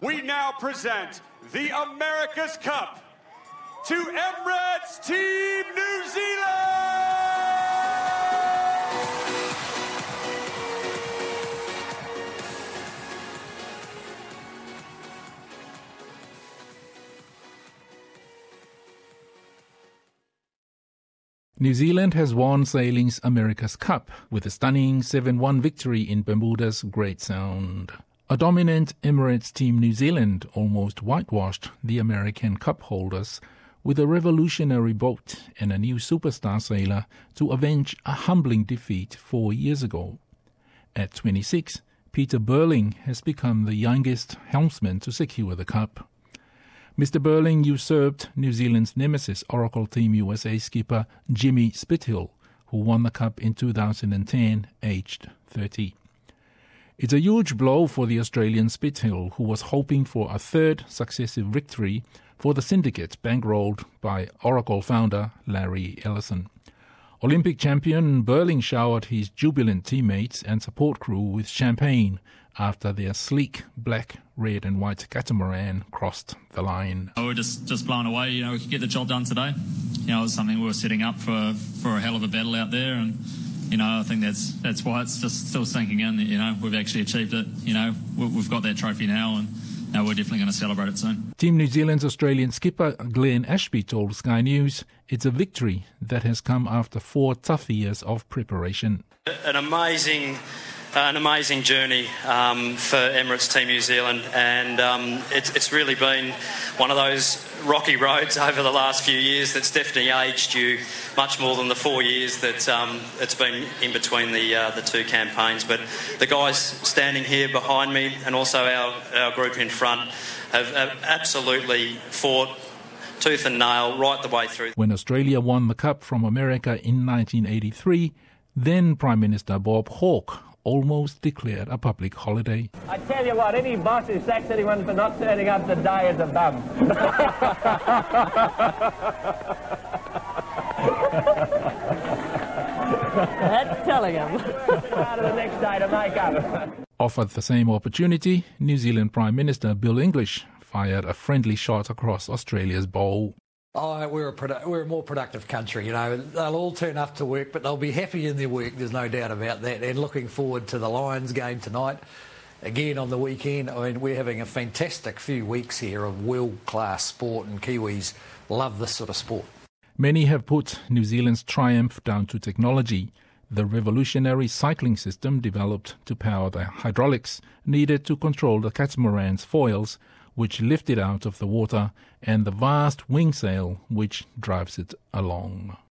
we now present the America's Cup to Emirates Team New Zealand! New Zealand has won sailing's America's Cup with a stunning 7-1 victory in Bermuda's Great Sound. A dominant Emirates Team New Zealand almost whitewashed the American Cup holders with a revolutionary boat and a new superstar sailor to avenge a humbling defeat 4 years ago. At 26, Peter Burling has become the youngest helmsman to secure the Cup. Mr. Burling usurped New Zealand's nemesis Oracle Team USA skipper Jimmy Spithill, who won the Cup in 2010, aged 30. It's a huge blow for the Australian Spithill, who was hoping for a third successive victory for the syndicate bankrolled by Oracle founder Larry Ellison. Olympic champion Burling showered his jubilant teammates and support crew with champagne after their sleek black, red and white catamaran crossed the line. We're just blown away. We could get the job done today. It was something we were setting up for a hell of a battle out there, and I think that's why it's just still sinking in. We've actually achieved it. We've got that trophy now, and we're definitely going to celebrate it soon. Team New Zealand's Australian skipper Glenn Ashby told Sky News it's a victory that has come after 4 tough years of preparation. An amazing journey for Emirates Team New Zealand, and it's really been one of those rocky roads over the last few years that's definitely aged you much more than the 4 years that it's been in between the 2 campaigns. But the guys standing here behind me and also our group in front have absolutely fought tooth and nail right the way through. When Australia won the Cup from America in 1983, then Prime Minister Bob Hawke almost declared a public holiday. I tell you what, any boss who sacks anyone for not turning up today is a bum. That's telling him. Out of the next day to make up. Offered the same opportunity, New Zealand Prime Minister Bill English fired a friendly shot across Australia's bow. We're a more productive country. They'll all turn up to work, but they'll be happy in their work. There's no doubt about that. And looking forward to the Lions game tonight. Again on the weekend. We're having a fantastic few weeks here of world-class sport, and Kiwis love this sort of sport. Many have put New Zealand's triumph down to technology. The revolutionary cycling system developed to power the hydraulics needed to control the catamaran's foils, which lift it out of the water, and the vast wing sail which drives it along.